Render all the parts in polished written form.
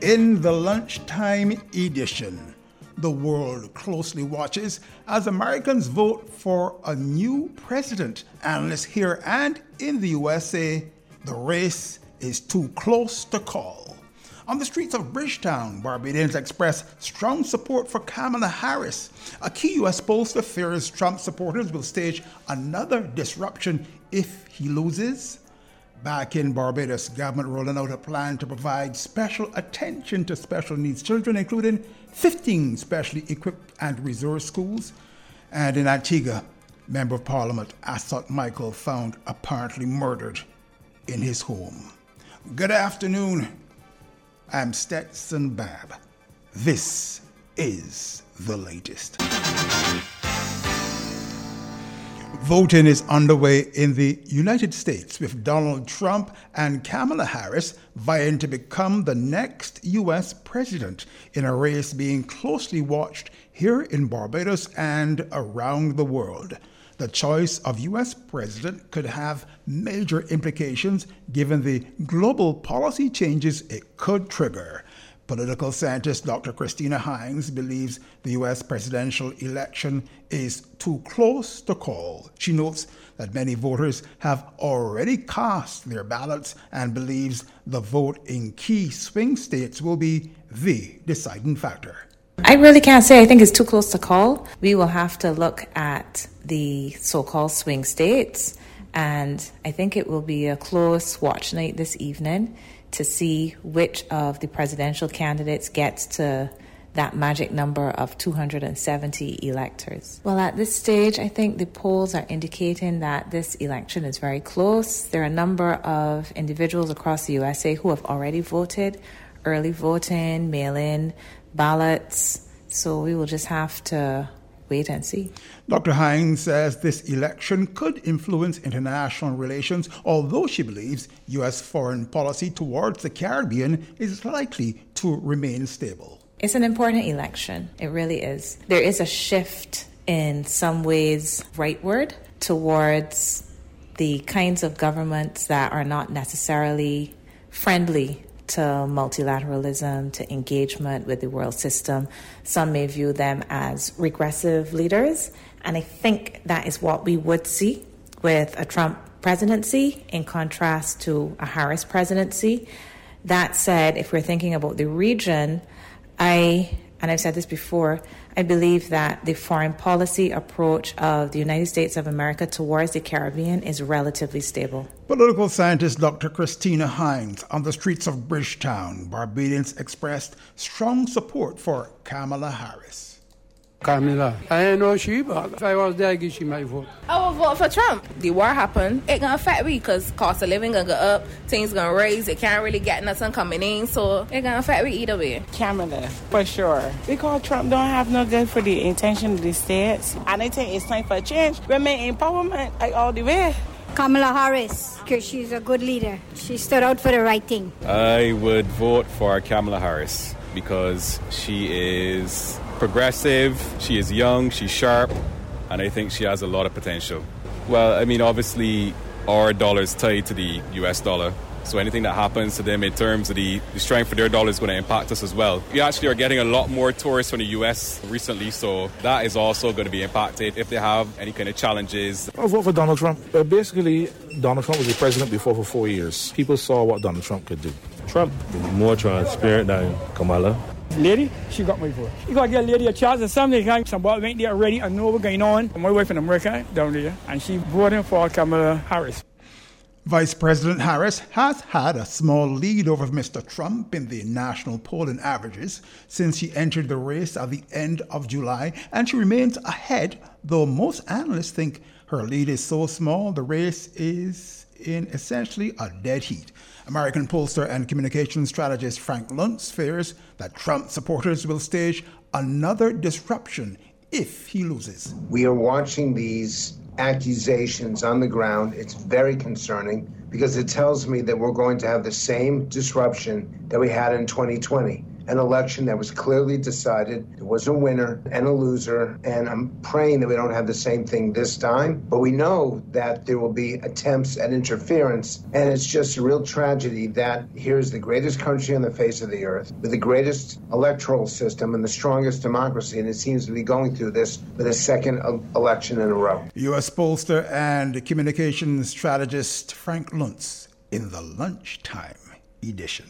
In the lunchtime edition, the world closely watches as Americans vote for a new president. Analysts here and in the USA, the race is too close to call. On the streets of Bridgetown, Barbadians express strong support for Kamala Harris. A key U.S. pollster fears Trump supporters will stage another disruption if he loses. Back in Barbados, government rolling out a plan to provide special attention to special needs children, including 15 specially equipped and resource schools. And in Antigua, Member of Parliament Assot Michael found apparently murdered in his home. Good afternoon. I'm Stetson Babb. This is the latest. Voting is underway in the United States with Donald Trump and Kamala Harris vying to become the next U.S. president in a race being closely watched here in Barbados and around the world. The choice of U.S. president could have major implications given the global policy changes it could trigger. Political scientist Dr. Christina Hines believes the U.S. presidential election is too close to call. She notes that many voters have already cast their ballots and believes the vote in key swing states will be the deciding factor. I really can't say I think it's too close to call. We will have to look at the so-called swing states, and I think it will be a close watch night this evening to see which of the presidential candidates gets to that magic number of 270 electors. Well, at this stage, I think the polls are indicating that this election is very close. There are a number of individuals across the USA who have already voted, early voting, mail-in ballots. So we will just have to wait and see. Dr. Hines says this election could influence international relations, although she believes U.S. foreign policy towards the Caribbean is likely to remain stable. It's an important election. It really is. There is a shift in some ways rightward towards the kinds of governments that are not necessarily friendly to multilateralism, to engagement with the world system. Some may view them as regressive leaders, and I think that is what we would see with a Trump presidency in contrast to a Harris presidency. That said, if we're thinking about the region, I've said this before, I believe that the foreign policy approach of the United States of America towards the Caribbean is relatively stable. Political scientist Dr. Christina Hines. On the streets of Bridgetown, Barbadians expressed strong support for Kamala Harris. Kamala. I ain't know she, but if I was there, I guess she might vote. I would vote for Trump. The war happened. It gonna affect me because cost of living gonna go up, things gonna raise. It can't really get nothing coming in, so it gonna affect me either way. Kamala, for sure. Because Trump don't have no good for the intention of the states. And I think it's time for a change. Women empowerment all the way. Kamala Harris, because she's a good leader. She stood out for the right thing. I would vote for Kamala Harris because she is progressive, she is young, she's sharp, and I think she has a lot of potential. Well, I mean, obviously, our dollar is tied to the US dollar, so anything that happens to them in terms of the strength of their dollar is going to impact us as well. We actually are getting a lot more tourists from the US recently, so that is also going to be impacted if they have any kind of challenges. I'll vote for Donald Trump. Basically, Donald Trump was the president before for 4 years. People saw what Donald Trump could do. Trump is more transparent than Kamala. Lady, she got my vote. You gotta get a lady a chance or something. Somebody went there already and know what's going on. My wife in America down there, and she voted for Kamala Harris. Vice President Harris has had a small lead over Mr. Trump in the national polling averages since she entered the race at the end of July, and she remains ahead, though most analysts think her lead is so small the race is in essentially a dead heat. American pollster and communications strategist Frank Luntz fears that Trump supporters will stage another disruption if he loses. We are watching these accusations on the ground. It's very concerning because it tells me that we're going to have the same disruption that we had in 2020. an election that was clearly decided. There was a winner and a loser, and I'm praying that we don't have the same thing this time. But we know that there will be attempts at interference, and it's just a real tragedy that here's the greatest country on the face of the earth, with the greatest electoral system and the strongest democracy, and it seems to be going through this with a second election in a row. U.S. pollster and communications strategist Frank Luntz in the Lunchtime edition.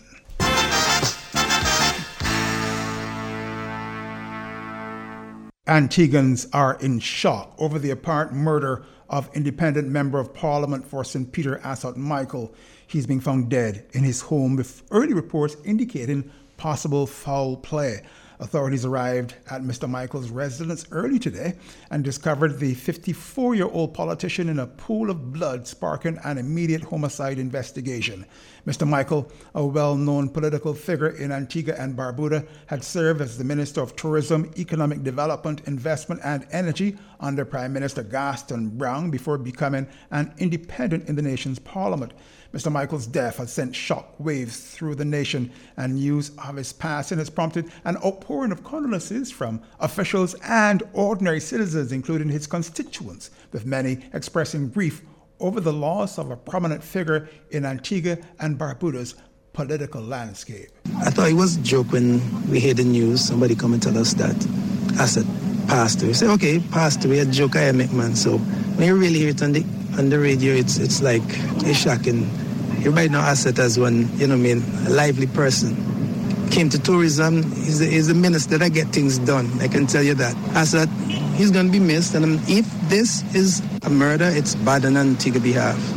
Antiguans are in shock over the apparent murder of independent member of Parliament for St. Peter Asot Michael. He's being found dead in his home with early reports indicating possible foul play. Authorities arrived at Mr. Michael's residence early today and discovered the 54-year-old politician in a pool of blood, sparking an immediate homicide investigation. Mr. Michael, a well-known political figure in Antigua and Barbuda, had served as the Minister of Tourism, Economic Development, Investment and Energy under Prime Minister Gaston Brown before becoming an independent in the nation's parliament. Mr. Michael's death has sent shock waves through the nation, and news of his passing has prompted an outpouring of condolences from officials and ordinary citizens, including his constituents, with many expressing grief over the loss of a prominent figure in Antigua and Barbuda's political landscape. I thought it was a joke when we heard the news, somebody come and tell us that Asot passed away. We say, okay, passed away, a joke I make, man. So when you really hear it on the radio, it's like, it's shocking. Everybody know Asot as one, a lively person. Came to tourism, he's a minister that get things done, I can tell you that. Asot, he's going to be missed, and if this is a murder, it's bad on Antigua behalf.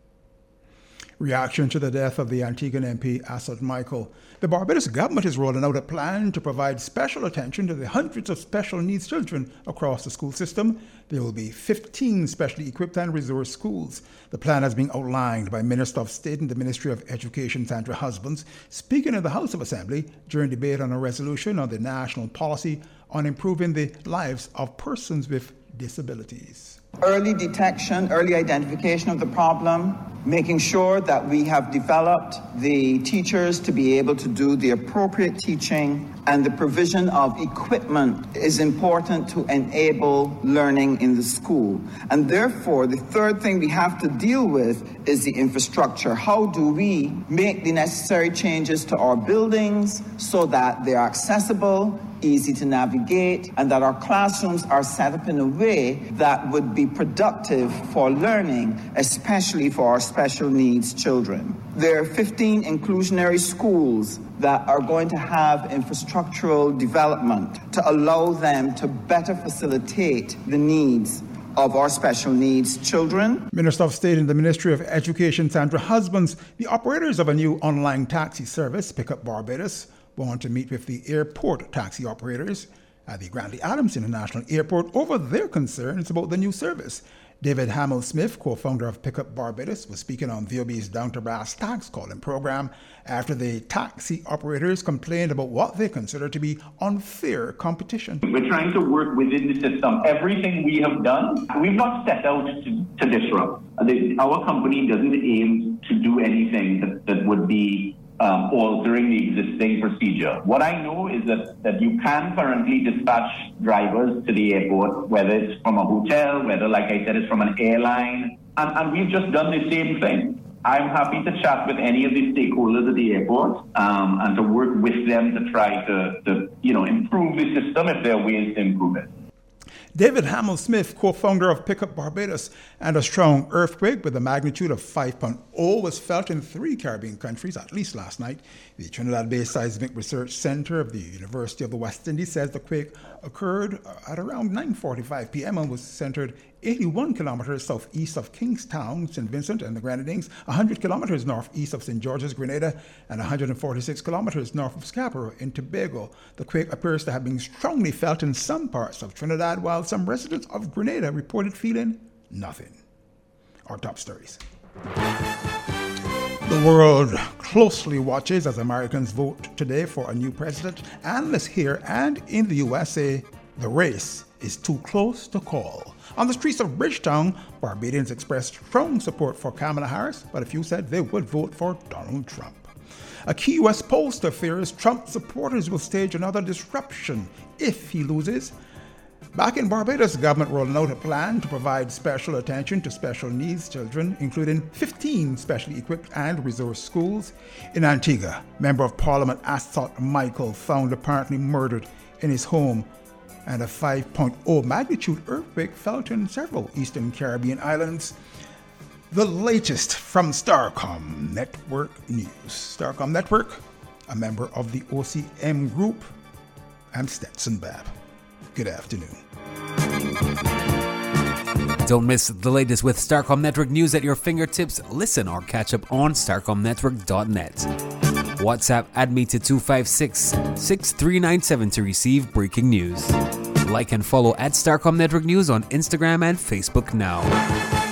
Reaction to the death of the Antiguan MP Asot Michael. The Barbados government is rolling out a plan to provide special attention to the hundreds of special needs children across the school system. There will be 15 specially equipped and resource schools. The plan has been outlined by Minister of State in the Ministry of Education, Sandra Husbands, speaking in the House of Assembly during debate on a resolution on the national policy on improving the lives of persons with disabilities. Early detection, early identification of the problem, making sure that we have developed the teachers to be able to do the appropriate teaching, and the provision of equipment is important to enable learning in the school. And therefore, the third thing we have to deal with is the infrastructure. How do we make the necessary changes to our buildings so that they are accessible, easy to navigate, and that our classrooms are set up in a way that would be productive for learning, especially for our special needs children. There are 15 inclusionary schools that are going to have infrastructural development to allow them to better facilitate the needs of our special needs children. Minister of State in the Ministry of Education, Sandra Husbands, the operators of a new online taxi service, Pickup Barbados, want to meet with the airport taxi operators at the Grantley Adams International Airport over their concerns about the new service. David Hamill-Smith, co-founder of Pickup Barbados, was speaking on VOB's Down to Brass tax calling program after the taxi operators complained about what they consider to be unfair competition. We're trying to work within the system. Everything we have done, we've not set out to disrupt. Our company doesn't aim to do anything that would be altering the existing procedure. What I know is that you can currently dispatch drivers to the airport, whether it's from a hotel, whether, like I said, it's from an airline, and we've just done the same thing. I'm happy to chat with any of the stakeholders at the airport and to work with them to try to improve the system if there are ways to improve it. David Hamill-Smith, co-founder of Pickup Barbados, and a strong earthquake with a magnitude of 5.0 was felt in 3 Caribbean countries, at least last night. The Trinidad-based Seismic Research Center of the University of the West Indies says the quake occurred at around 9:45 p.m. and was centered 81 kilometers southeast of Kingstown, St. Vincent and the Grenadines, 100 kilometers northeast of St. George's, Grenada, and 146 kilometers north of Scarborough in Tobago. The quake appears to have been strongly felt in some parts of Trinidad, while some residents of Grenada reported feeling nothing. Our top stories. The world closely watches as Americans vote today for a new president. Analysts here and in the U.S. say the race is too close to call. On the streets of Bridgetown, Barbadians expressed strong support for Kamala Harris, but a few said they would vote for Donald Trump. A key U.S. pollster fears Trump supporters will stage another disruption if he loses. Back in Barbados, the government rolled out a plan to provide special attention to special needs children, including 15 specially equipped and resourced schools. In Antigua, Member of Parliament Astot Michael found apparently murdered in his home, and a 5.0 magnitude earthquake felt in several Eastern Caribbean islands. The latest from Starcom Network News. Starcom Network, a member of the OCM Group. I'm Stetson Babb. Good afternoon. Don't miss the latest with Starcom Network news at your fingertips. Listen or catch up on starcomnetwork.net. WhatsApp add me to 256-6397 to receive breaking news. Like and follow at Starcom Network News on Instagram and Facebook now.